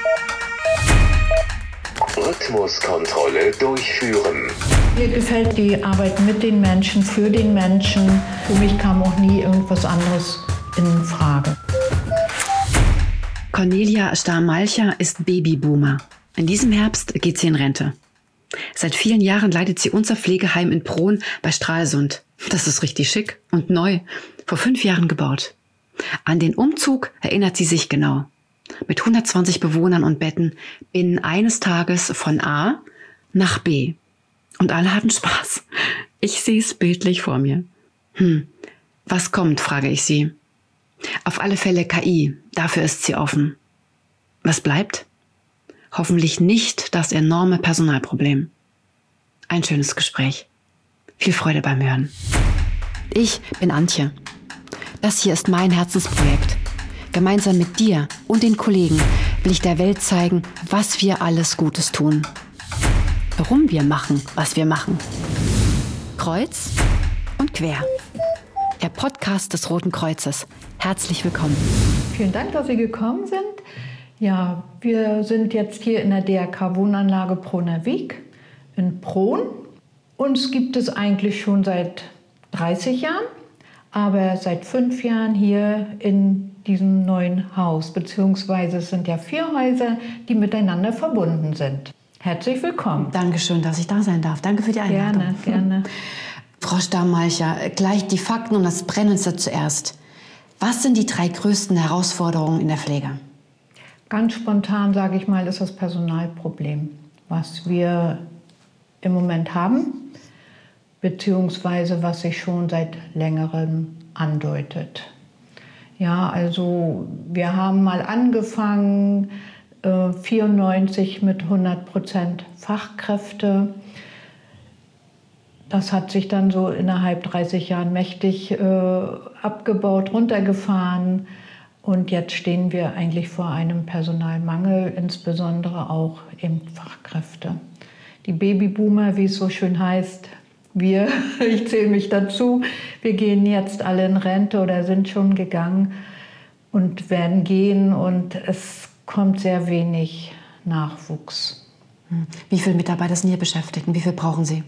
Rhythmuskontrolle durchführen. Mir gefällt die Arbeit mit den Menschen, für den Menschen. Für mich kam auch nie irgendwas anderes in Frage. Cornelia Stahr-Malcher ist Babyboomer. In diesem Herbst geht sie in Rente. Seit vielen Jahren leitet sie unser Pflegeheim in Prohn bei Stralsund. Das ist richtig schick und neu, vor 5 Jahren gebaut. An den Umzug erinnert sie sich genau. Mit 120 Bewohnern und Betten binnen eines Tages von A nach B. Und alle hatten Spaß. Ich sehe es bildlich vor mir. Was kommt, frage ich sie. Auf alle Fälle KI, dafür ist sie offen. Was bleibt? Hoffentlich nicht das enorme Personalproblem. Ein schönes Gespräch. Viel Freude beim Hören. Ich bin Antje. Das hier ist mein Herzensprojekt. Gemeinsam mit dir und den Kollegen will ich der Welt zeigen, was wir alles Gutes tun. Warum wir machen, was wir machen. Kreuz und quer. Der Podcast des Roten Kreuzes. Herzlich willkommen. Vielen Dank, dass Sie gekommen sind. Ja, wir sind jetzt hier in der DRK-Wohnanlage Prohner Weg in Prohn. Uns gibt es eigentlich schon seit 30 Jahren, aber seit 5 Jahren hier in diesem neuen Haus, beziehungsweise es sind ja 4 Häuser, die miteinander verbunden sind. Herzlich willkommen. Dankeschön, dass ich da sein darf. Danke für die Einladung. Gerne. Frau Stahr-Malcher, gleich die Fakten und das Brennendste zuerst. Was sind die 3 größten Herausforderungen in der Pflege? Ganz spontan sage ich mal, ist das Personalproblem, was wir im Moment haben, beziehungsweise was sich schon seit längerem andeutet. Ja, also wir haben mal angefangen, 94 mit 100% Fachkräfte. Das hat sich dann so innerhalb 30 Jahren mächtig abgebaut, runtergefahren. Und jetzt stehen wir eigentlich vor einem Personalmangel, insbesondere auch eben Fachkräfte. Die Babyboomer, wie es so schön heißt, ich zähle mich dazu, wir gehen jetzt alle in Rente oder sind schon gegangen und werden gehen und es kommt sehr wenig Nachwuchs. Wie viele Mitarbeiter sind hier beschäftigt und wie viel brauchen Sie?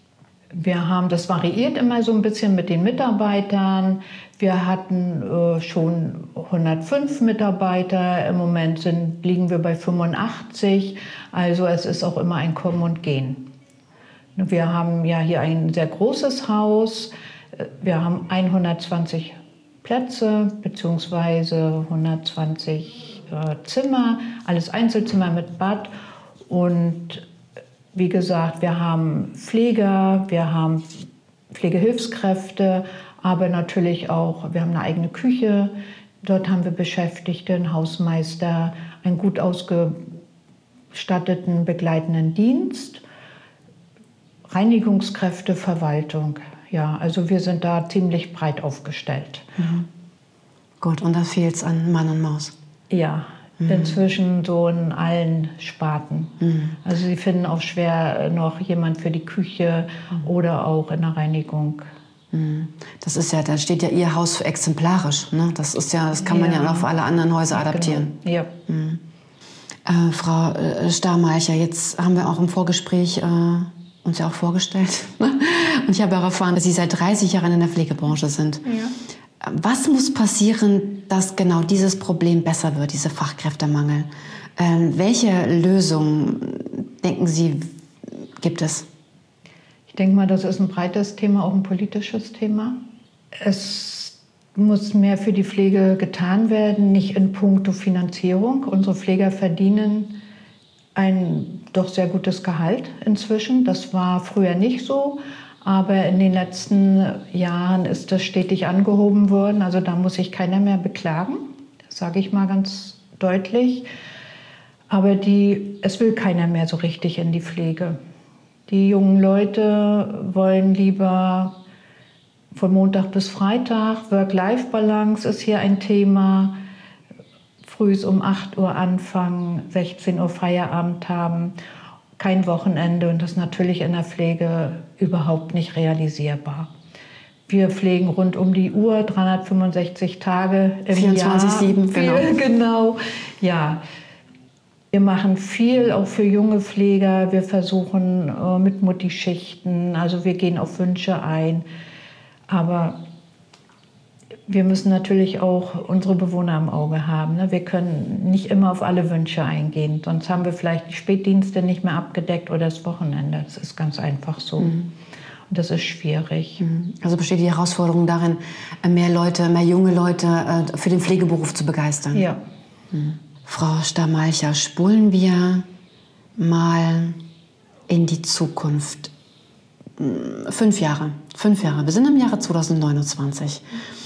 Das variiert immer so ein bisschen mit den Mitarbeitern. Wir hatten schon 105 Mitarbeiter, im Moment liegen wir bei 85, also es ist auch immer ein Kommen und Gehen. Wir haben ja hier ein sehr großes Haus. Wir haben 120 Plätze bzw. 120 Zimmer, alles Einzelzimmer mit Bad. Und wie gesagt, wir haben Pfleger, wir haben Pflegehilfskräfte, aber natürlich auch, wir haben eine eigene Küche. Dort haben wir Beschäftigte, einen Hausmeister, einen gut ausgestatteten begleitenden Dienst. Reinigungskräfte, Verwaltung. Ja, also wir sind da ziemlich breit aufgestellt. Gut, und da fehlt es an Mann und Maus? Ja, inzwischen so in allen Sparten. Also Sie finden auch schwer noch jemand für die Küche oder auch in der Reinigung. Das ist ja, da steht ja Ihr Haus exemplarisch. Ne? Das kann man ja auch auf alle anderen Häuser adaptieren. Genau. Ja. Frau Stahr-Malcher, jetzt haben wir auch im Vorgespräch uns ja auch vorgestellt. Und ich habe auch erfahren, dass Sie seit 30 Jahren in der Pflegebranche sind. Ja. Was muss passieren, dass genau dieses Problem besser wird, dieser Fachkräftemangel? Welche Lösungen, denken Sie, gibt es? Ich denke mal, das ist ein breites Thema, auch ein politisches Thema. Es muss mehr für die Pflege getan werden, nicht in puncto Finanzierung. Unsere Pfleger verdienen ein doch sehr gutes Gehalt inzwischen. Das war früher nicht so, aber in den letzten Jahren ist das stetig angehoben worden. Also da muss sich keiner mehr beklagen, das sage ich mal ganz deutlich. Aber es will keiner mehr so richtig in die Pflege. Die jungen Leute wollen lieber von Montag bis Freitag, Work-Life-Balance ist hier ein Thema. Früh um 8 Uhr anfangen, 16 Uhr Feierabend haben, kein Wochenende und das ist natürlich in der Pflege überhaupt nicht realisierbar. Wir pflegen rund um die Uhr, 365 Tage im 24/7, Jahr. genau. Genau, ja. Wir machen viel auch für junge Pfleger. Wir versuchen mit Mutti-Schichten, also wir gehen auf Wünsche ein. Aber wir müssen natürlich auch unsere Bewohner im Auge haben. Ne? Wir können nicht immer auf alle Wünsche eingehen. Sonst haben wir vielleicht die Spätdienste nicht mehr abgedeckt oder das Wochenende. Das ist ganz einfach so. Und das ist schwierig. Also besteht die Herausforderung darin, mehr junge Leute für den Pflegeberuf zu begeistern? Ja. Frau Stamalcher, spulen wir mal in die Zukunft. 5 Jahre. Wir sind im Jahre 2029.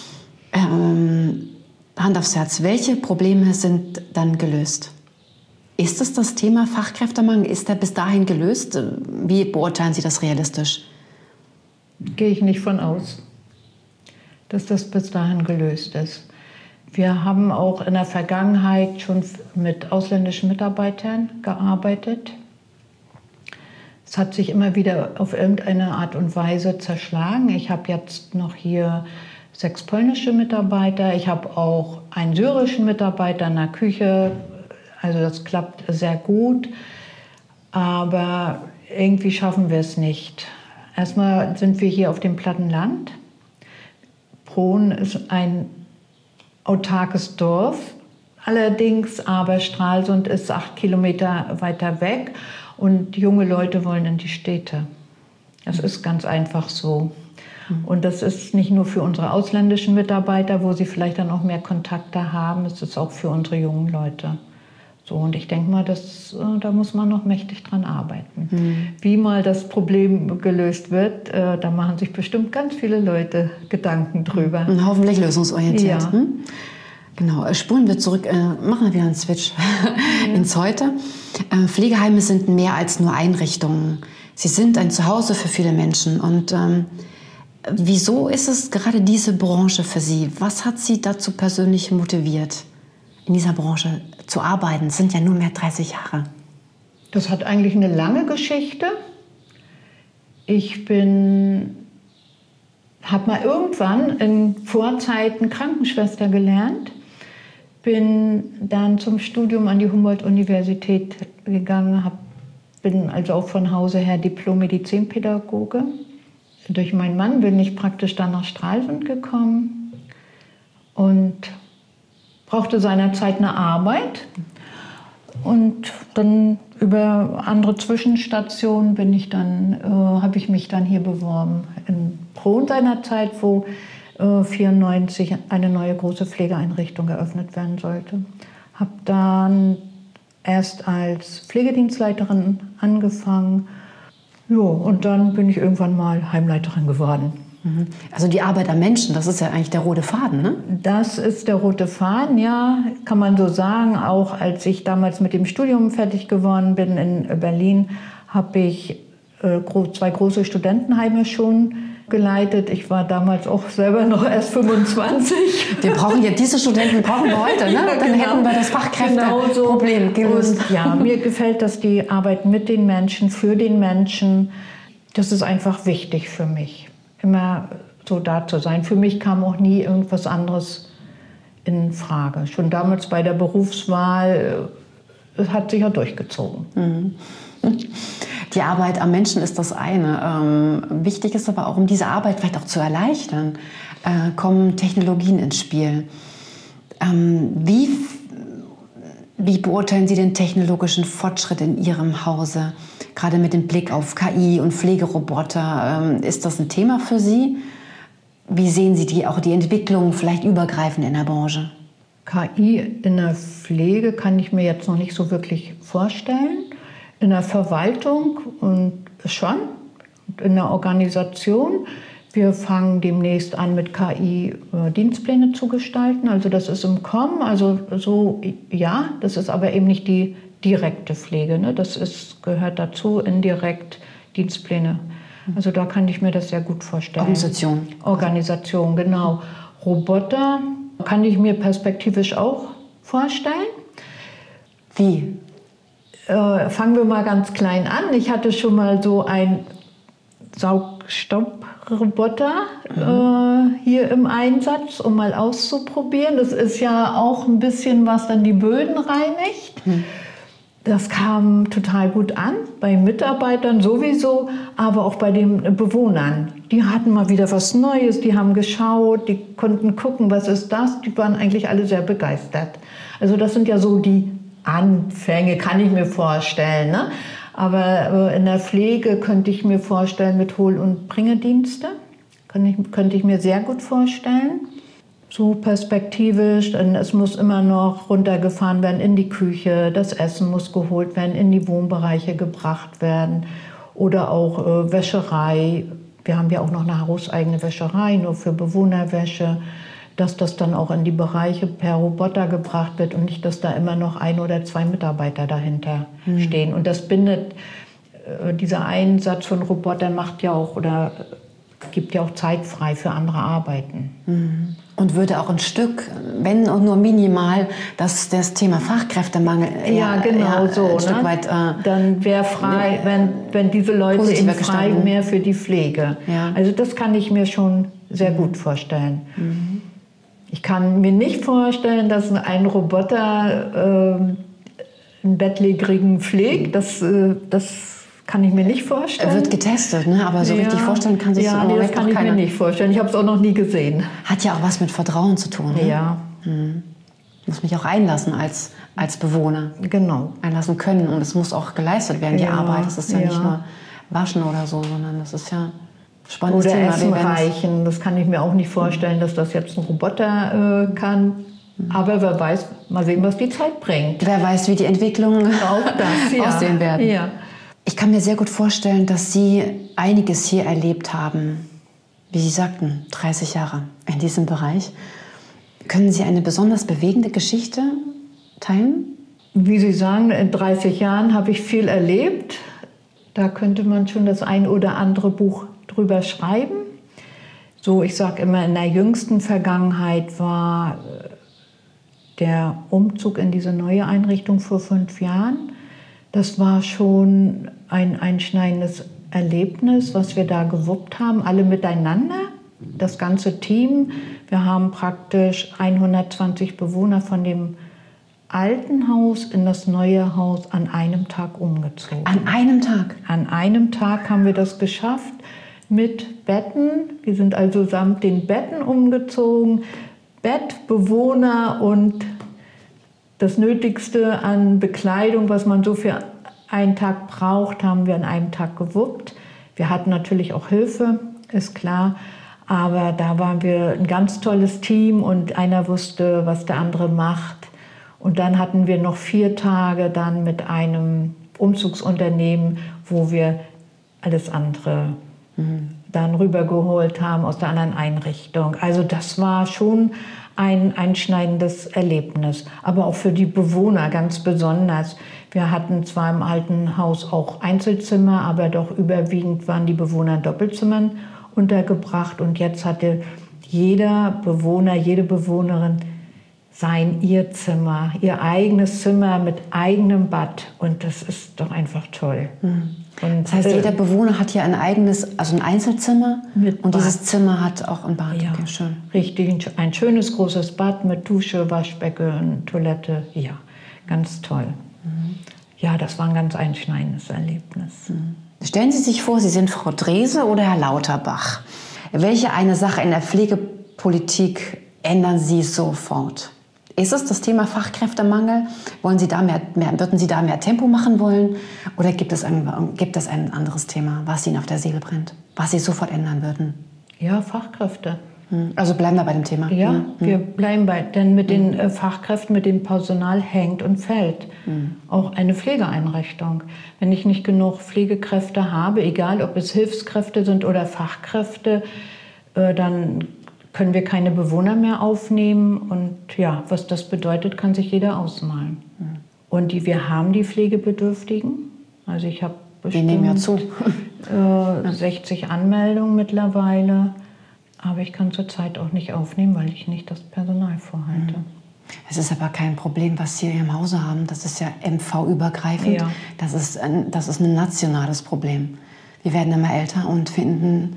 Hand aufs Herz, welche Probleme sind dann gelöst? Ist es das Thema Fachkräftemangel? Ist der bis dahin gelöst? Wie beurteilen Sie das realistisch? Gehe ich nicht von aus, dass das bis dahin gelöst ist. Wir haben auch in der Vergangenheit schon mit ausländischen Mitarbeitern gearbeitet. Es hat sich immer wieder auf irgendeine Art und Weise zerschlagen. Ich habe jetzt noch hier 6 polnische Mitarbeiter. Ich habe auch einen syrischen Mitarbeiter in der Küche. Also das klappt sehr gut. Aber irgendwie schaffen wir es nicht. Erstmal sind wir hier auf dem platten Land. Prohn ist ein autarkes Dorf. Allerdings aber Stralsund ist 8 Kilometer weiter weg. Und junge Leute wollen in die Städte. Das ist ganz einfach so. Und das ist nicht nur für unsere ausländischen Mitarbeiter, wo sie vielleicht dann auch mehr Kontakte haben, es ist auch für unsere jungen Leute. So, und ich denke mal, da muss man noch mächtig dran arbeiten. Wie mal das Problem gelöst wird, da machen sich bestimmt ganz viele Leute Gedanken drüber. Und hoffentlich lösungsorientiert. Ja. Genau, spulen wir zurück, machen wir wieder einen Switch ins Heute. Pflegeheime sind mehr als nur Einrichtungen. Sie sind ein Zuhause für viele Menschen. Und wieso ist es gerade diese Branche für Sie? Was hat Sie dazu persönlich motiviert, in dieser Branche zu arbeiten? Das sind ja nur mehr 30 Jahre. Das hat eigentlich eine lange Geschichte. Ich habe mal irgendwann in Vorzeiten Krankenschwester gelernt, bin dann zum Studium an die Humboldt-Universität gegangen, bin also auch von Hause her Diplom-Medizinpädagoge. Durch meinen Mann bin ich praktisch dann nach Stralsund gekommen und brauchte seinerzeit eine Arbeit. Und dann über andere Zwischenstationen habe ich mich dann hier beworben. In Prohn seinerzeit, wo 1994 eine neue große Pflegeeinrichtung eröffnet werden sollte. Habe dann erst als Pflegedienstleiterin angefangen. Jo, und dann bin ich irgendwann mal Heimleiterin geworden. Also die Arbeit am Menschen, das ist ja eigentlich der rote Faden, ne? Das ist der rote Faden, ja, kann man so sagen. Auch als ich damals mit dem Studium fertig geworden bin in Berlin, habe ich 2 große Studentenheime schon geleitet. Ich war damals auch selber noch erst 25. Wir brauchen ja diese Studenten brauchen wir heute, ne? Ja, Dann hätten wir das Fachkräfteproblem gelöst. Und ja, mir gefällt das, die Arbeit mit den Menschen, für den Menschen. Das ist einfach wichtig für mich, immer so da zu sein. Für mich kam auch nie irgendwas anderes in Frage. Schon damals bei der Berufswahl, es hat sich ja durchgezogen. Die Arbeit am Menschen ist das eine. Wichtig ist aber auch, um diese Arbeit vielleicht auch zu erleichtern, kommen Technologien ins Spiel. Wie beurteilen Sie den technologischen Fortschritt in Ihrem Hause? Gerade mit dem Blick auf KI und Pflegeroboter. Ist das ein Thema für Sie? Wie sehen Sie die Entwicklung vielleicht übergreifend in der Branche? KI in der Pflege kann ich mir jetzt noch nicht so wirklich vorstellen. In der Verwaltung und schon, in der Organisation. Wir fangen demnächst an, mit KI Dienstpläne zu gestalten. Also das ist im Kommen. Also so, ja, das ist aber eben nicht die direkte Pflege. Ne? Gehört dazu, indirekt Dienstpläne. Also da kann ich mir das sehr gut vorstellen. Organisation, genau. Roboter kann ich mir perspektivisch auch vorstellen. Wie? Fangen wir mal ganz klein an. Ich hatte schon mal so einen Saugstaugroboter hier im Einsatz, um mal auszuprobieren. Das ist ja auch ein bisschen, was dann die Böden reinigt. Das kam total gut an, bei Mitarbeitern sowieso, aber auch bei den Bewohnern. Die hatten mal wieder was Neues, die haben geschaut, die konnten gucken, was ist das? Die waren eigentlich alle sehr begeistert. Also das sind ja so die Anfänge, kann ich mir vorstellen. Ne? Aber in der Pflege könnte ich mir vorstellen, mit Hol- und Bringedienste, könnte ich mir sehr gut vorstellen. So perspektivisch, denn es muss immer noch runtergefahren werden in die Küche, das Essen muss geholt werden, in die Wohnbereiche gebracht werden oder auch Wäscherei. Wir haben ja auch noch eine hauseigene Wäscherei, nur für Bewohnerwäsche, dass das dann auch in die Bereiche per Roboter gebracht wird und nicht, dass da immer noch 1 oder 2 Mitarbeiter dahinter stehen. Und das bindet, dieser Einsatz von Robotern macht ja auch oder gibt ja auch Zeit frei für andere Arbeiten. Und würde auch ein Stück, wenn auch nur minimal, das Thema Fachkräftemangel ein Stück weit dann wäre frei, wenn diese Leute eben frei mehr für die Pflege. Ja. Also das kann ich mir schon sehr gut vorstellen. Ich kann mir nicht vorstellen, dass ein Roboter einen Bettlägerigen pflegt. Das kann ich mir nicht vorstellen. Wird getestet, ne? Aber so richtig vorstellen kann sich das das kann ich mir nicht vorstellen. Ich habe es auch noch nie gesehen. Hat ja auch was mit Vertrauen zu tun. Ne? Ja. Muss mich auch einlassen als Bewohner. Genau. Einlassen können. Und es muss auch geleistet werden, die Arbeit. Das ist ja nicht nur Waschen oder so, sondern das ist ja spannendes Oder Thema. Essen reichen. Das kann ich mir auch nicht vorstellen, dass das jetzt ein Roboter kann. Aber wer weiß, mal sehen, was die Zeit bringt. Wer weiß, wie die Entwicklungen aussehen werden. Ja. Ich kann mir sehr gut vorstellen, dass Sie einiges hier erlebt haben. Wie Sie sagten, 30 Jahre in diesem Bereich. Können Sie eine besonders bewegende Geschichte teilen? Wie Sie sagen, in 30 Jahren habe ich viel erlebt. Da könnte man schon das ein oder andere Buch drüber schreiben. So, ich sage immer, in der jüngsten Vergangenheit war der Umzug in diese neue Einrichtung vor 5 Jahren. Das war schon ein einschneidendes Erlebnis, was wir da gewuppt haben, alle miteinander, das ganze Team. Wir haben praktisch 120 Bewohner von dem alten Haus in das neue Haus an einem Tag umgezogen. An einem Tag? An einem Tag haben wir das geschafft mit Betten. Wir sind also samt den Betten umgezogen, Bett, Bewohner und das Nötigste an Bekleidung, was man so für einen Tag braucht, haben wir an einem Tag gewuppt. Wir hatten natürlich auch Hilfe, ist klar. Aber da waren wir ein ganz tolles Team und einer wusste, was der andere macht. Und dann hatten wir noch 4 Tage dann mit einem Umzugsunternehmen, wo wir alles andere dann rübergeholt haben aus der anderen Einrichtung. Also das war schon ein einschneidendes Erlebnis, aber auch für die Bewohner ganz besonders. Wir hatten zwar im alten Haus auch Einzelzimmer, aber doch überwiegend waren die Bewohner in Doppelzimmern untergebracht. Und jetzt hatte jeder Bewohner, jede Bewohnerin ihr Zimmer, ihr eigenes Zimmer mit eigenem Bad. Und das ist doch einfach toll. Und, das heißt, jeder Bewohner hat hier ein eigenes, also ein Einzelzimmer mit und Bad. Dieses Zimmer hat auch ein Bad. Ja, okay, schön. Richtig, ein schönes großes Bad mit Dusche, Waschbecken, Toilette. Ja, ganz toll. Ja, das war ein ganz einschneidendes Erlebnis. Stellen Sie sich vor, Sie sind Frau Drese oder Herr Lauterbach. Welche eine Sache in der Pflegepolitik ändern Sie sofort? Ist es das Thema Fachkräftemangel? Würden Sie da mehr Tempo machen wollen? Oder gibt es ein anderes Thema, was Ihnen auf der Seele brennt, was Sie sofort ändern würden? Ja, Fachkräfte. Also bleiben wir bei dem Thema. Ja, wir bleiben denn mit den Fachkräften, mit dem Personal hängt und fällt auch eine Pflegeeinrichtung. Wenn ich nicht genug Pflegekräfte habe, egal ob es Hilfskräfte sind oder Fachkräfte, dann können wir keine Bewohner mehr aufnehmen. Und ja, was das bedeutet, kann sich jeder ausmalen. Und wir haben die Pflegebedürftigen. Also ich habe bestimmt nehmen ja zu. 60 Anmeldungen mittlerweile. Aber ich kann zurzeit auch nicht aufnehmen, weil ich nicht das Personal vorhalte. Es ist aber kein Problem, was Sie im Hause haben. Das ist ja MV-übergreifend. Ja. Das ist ein nationales Problem. Wir werden immer älter und finden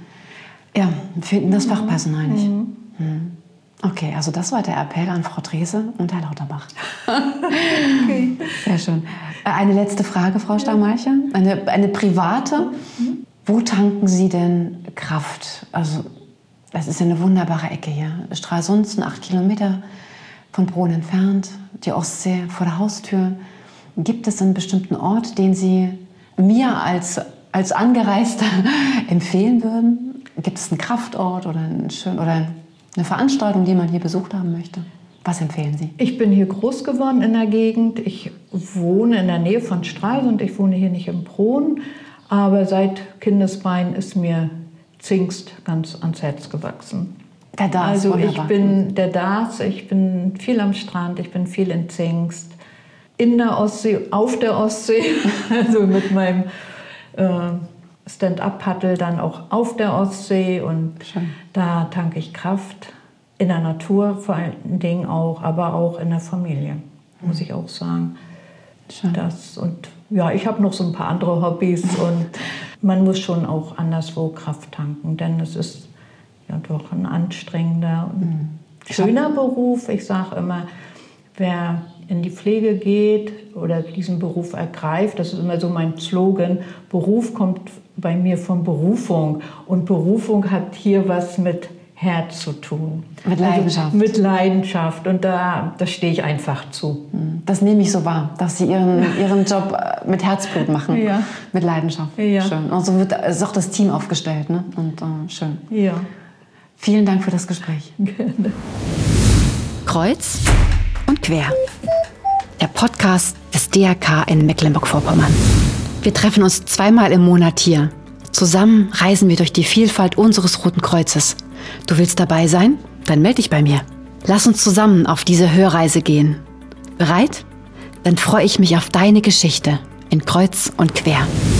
das Fachpersonal nicht. Okay, also das war der Appell an Frau Drese und Herr Lauterbach. Okay. Sehr schön. Eine letzte Frage, Frau Stammeicher. Eine private. Wo tanken Sie denn Kraft? Also, das ist ja eine wunderbare Ecke hier. Stralsund sind 8 Kilometer von Bron entfernt, die Ostsee vor der Haustür. Gibt es einen bestimmten Ort, den Sie mir als Angereister empfehlen würden? Gibt es einen Kraftort oder eine Veranstaltung, die man hier besucht haben möchte? Was empfehlen Sie? Ich bin hier groß geworden in der Gegend. Ich wohne in der Nähe von Stralsund. Ich wohne hier nicht in Bron. Aber seit Kindesbein ist mir Zingst ganz ans Herz gewachsen. Der Darß, also wunderbar. ich bin der Darß, ich bin viel am Strand, ich bin viel in Zingst. In der Ostsee, auf der Ostsee, also mit meinem Stand-up-Paddel dann auch auf der Ostsee. Und schön. Da tanke ich Kraft. In der Natur vor allen Dingen auch, aber auch in der Familie, muss ich auch sagen. Schön. Ich habe noch so ein paar andere Hobbys und man muss schon auch anderswo Kraft tanken, denn es ist ja doch ein anstrengender und schöner Beruf. Ich sage immer, wer in die Pflege geht oder diesen Beruf ergreift, das ist immer so mein Slogan, Beruf kommt bei mir von Berufung und Berufung hat hier was mit Herz zu tun. Mit Leidenschaft. Also mit Leidenschaft. Und da stehe ich einfach zu. Das nehme ich so wahr, dass Sie Ihren Job mit Herzblut machen. Ja. Mit Leidenschaft. Ja. Schön. Und so ist auch das Team aufgestellt. Ne? Und schön. Ja. Vielen Dank für das Gespräch. Gerne. Kreuz und quer. Der Podcast des DRK in Mecklenburg-Vorpommern. Wir treffen uns 2-mal im Monat hier. Zusammen reisen wir durch die Vielfalt unseres Roten Kreuzes. Du willst dabei sein? Dann melde dich bei mir. Lass uns zusammen auf diese Hörreise gehen. Bereit? Dann freue ich mich auf deine Geschichte in Kreuz und Quer.